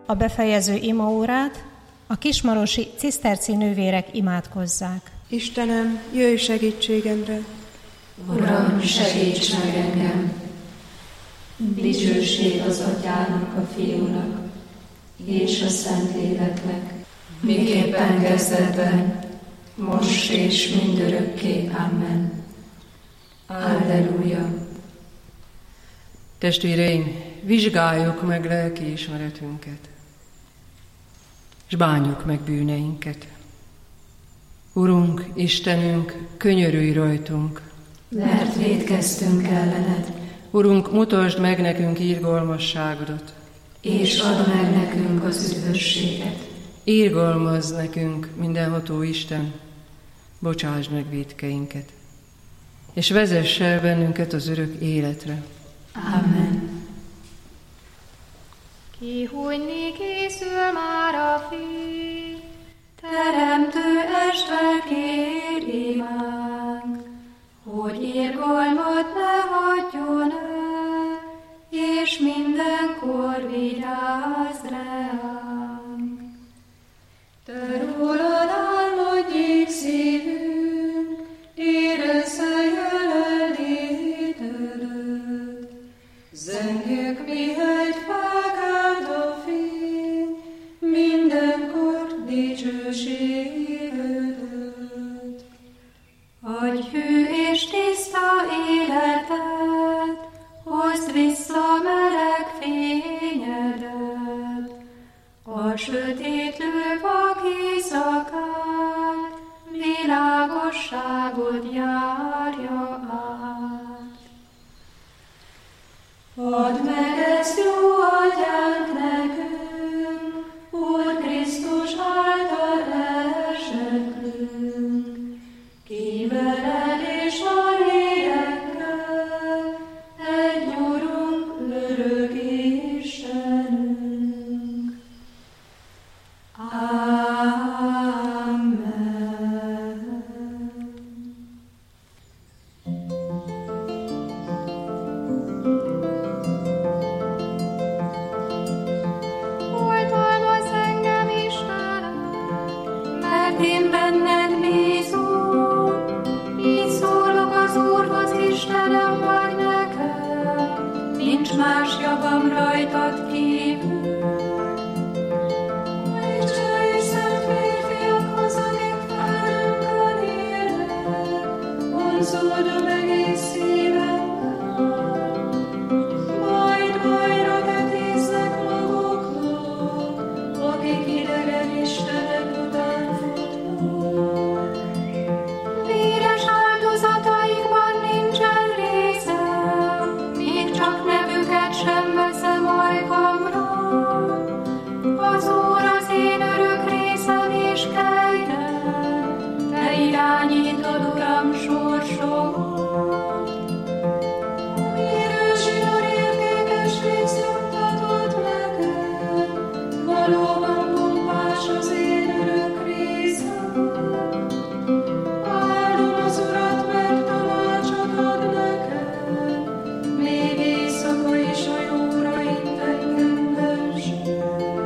a befejező imaórát a kismarosi ciszterci nővérek imádkozzák. Istenem, jöjj segítségemre! Uram, segíts meg engem! Dicsőség az Atyának, a Fiúnak és a Szentléleknek, miképpen kezdetben, most és mindörökké. Amen. Alleluja! Testvéreim, vizsgáljuk meg lelkiismeretünket, és bánjuk meg bűneinket. Urunk, Istenünk, könyörülj rajtunk, mert vétkeztünk ellened. Urunk, mutasd meg nekünk irgalmasságodat, és add meg nekünk az üdvösséget. Irgalmazz nekünk, mindenható Isten, bocsásd meg vétkeinket, és vezess el bennünket az örök életre. Amen. Kihújni készül már a fény, Teremtő estvel kér imánk, hogy irgalmat ne hagyjon el, és mindenkor vigyázz ránk. Te rólad álmodjék szívünk, érezze jelenlétedet. Zengjük, mihegy felkelt a fény, mindenkor dicsőségedet. Adj hű és tiszta életet, hozd vissza meleg fényedet. A sötétlő vak éjszakát, világosságot járja át. Add meg ezt, jó Atyánk, nekünk, Úr Krisztus által elseklünk, ki veled és a lélekkel, egy Urunk, örök Istenünk. Amen. oltalmazz engem, Istenem, Mert én benned bízom, így szólok az Úrhoz, Istenem vagy nekem, nincs más javam rajtad kívül. Isten szent férfiakhoz, akik felünkön élnek, vonzódom egész szívemmel. Majd vetéznek maguknak, akik idegen istenek után futnak. Véres áldozataikban nincsen részem, még csak nevüket sem veszem ajkamra. Az Úr az én örök részem és kegyem, te irányítod, Uram, sorsomat. Érősítor értékes rész juttatod nekem, valóban pompás az én örök részem. Áldom az Urat, mert tanácsot ad nekem, még éjszaka is a jóra int engem benső.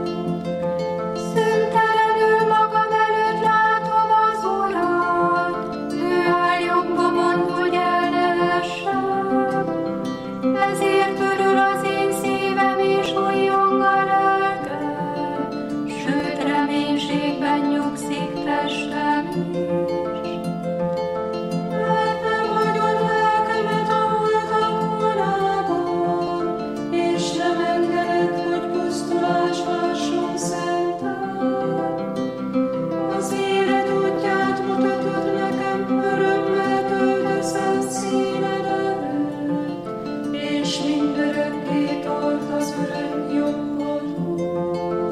Szüntelenül magam előtt látom az Urat, ő áll jobbomon, hogy el ne essem. Ezért örül az én szívem és újjong a lelkem, sőt reménységben nyugszik testem is. Mert nem hagyod lelkemet a holtak vonában, és nem engeded, hogy pusztulás lásson szented. Az élet útját mutatod nekem, örömmel töltesz színed előtt, és mindörökké tart az öreg jobbodon.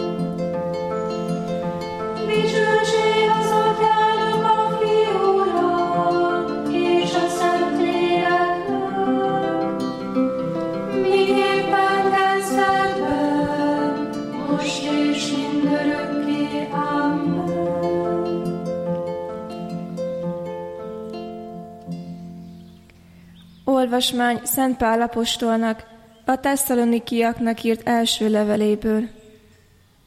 Dicsőség az Atyának, a Fiúnak és a Szentléleknek, miképpen kezdetben, most és mindörökké. Amen. Olvasmány Szent Pál apostolnak a Tesszalonikiaknak írt első leveléből.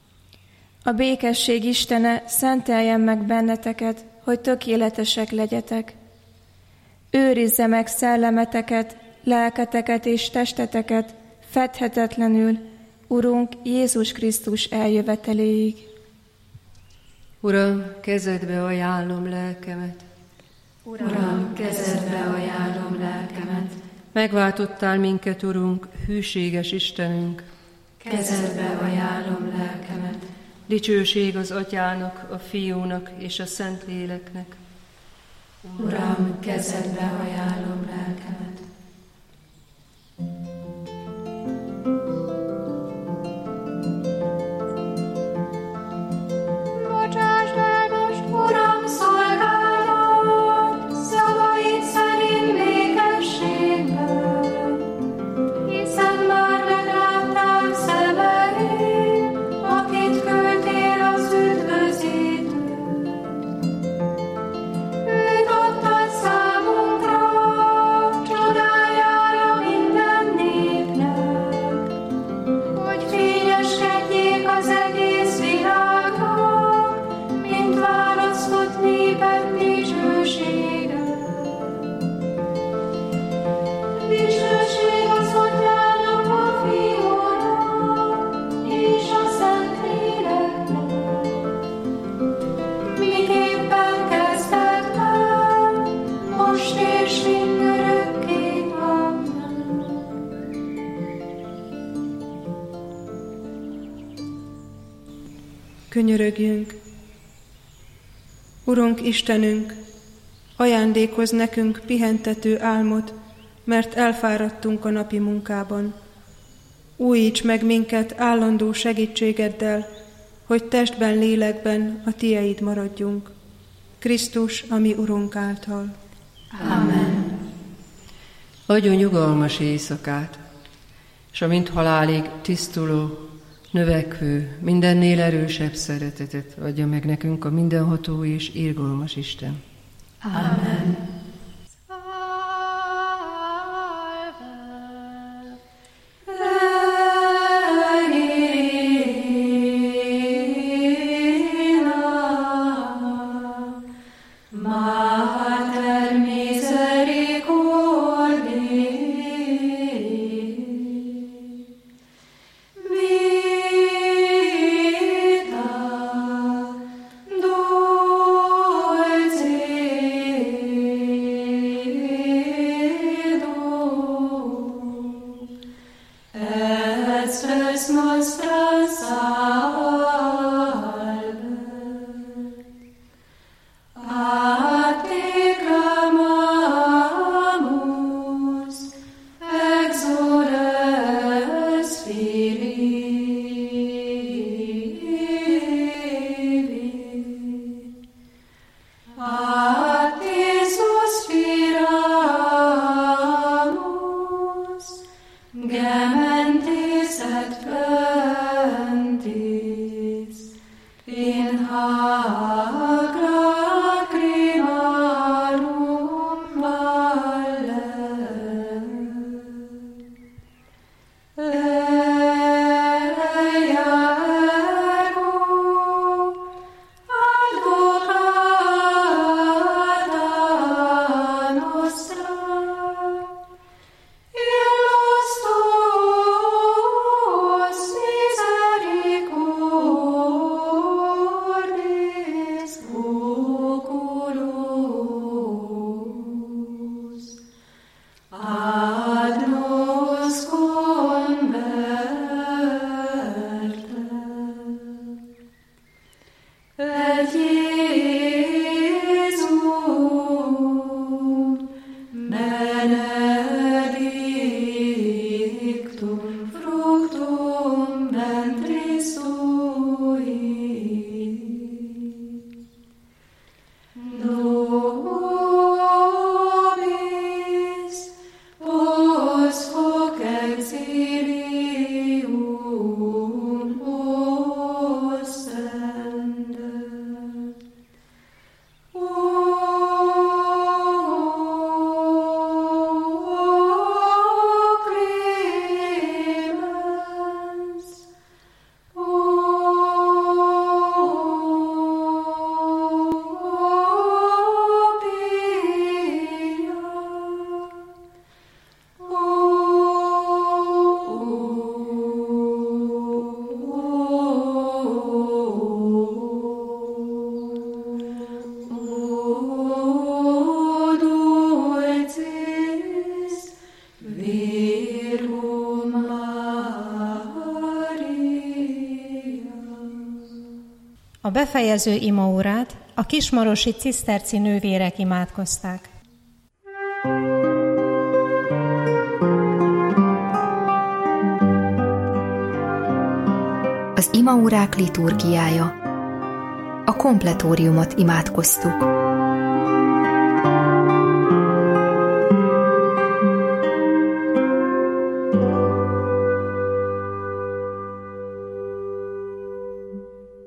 A békesség Istene szenteljen meg benneteket, hogy tökéletesek legyetek. Őrizze meg szellemeteket, lelketeket és testeteket fedhetetlenül, Urunk Jézus Krisztus eljöveteléig. Uram, kezedbe ajánlom lelkemet. Uram, kezedbe ajánlom lelkemet. Megváltottál minket, Urunk, hűséges Istenünk. Kezedbe ajánlom lelkemet. Dicsőség az Atyának, a Fiúnak és a Szentléleknek. Uram, kezedbe ajánlom lelkemet. Bocsásd el most, Uram, szolgálat, szavaid szerint békességben, hiszen már megláttál szemeim, akit küldtél az üdvözítő. Őt adtad számunkra, csodájára minden népnek, hogy fényeskedjék az egész világnak, mint választott népek dicsősége. Dicsőség az Atyának, a Fiúnak és a Szentléleknek, miképpen kezdetben, most és mindörökké. Amen. Könyörögjünk! Urunk Istenünk, ajándékozz nekünk pihentető álmot, mert elfáradtunk a napi munkában. Újíts meg minket állandó segítségeddel, hogy testben, lélekben a Tieid maradjunk. Krisztus, a mi Urunk által. Amen. Adjon nyugalmas éjszakát, és amint halálig tisztuló, növekvő, mindennél erősebb szeretetet adja meg nekünk a mindenható és irgalmas Isten. Amen. Mater misericordiae, vita dulcedo, et spes nostra salve. A te clamamus, exules Filii. A te suspiramus, gementis et plentis, in hac lacrimarum valle. Ea ergo advocata nostra, illos tuos misericordis oculos, ad nos converte. Et Iesum benedictum fructum ventris sui. Nobis post hoc exilium ostende. O clemens, o A befejező imaórát a kismarosi ciszterci nővérek imádkozták. Az imaórák liturgiája. A kompletóriumot imádkoztuk.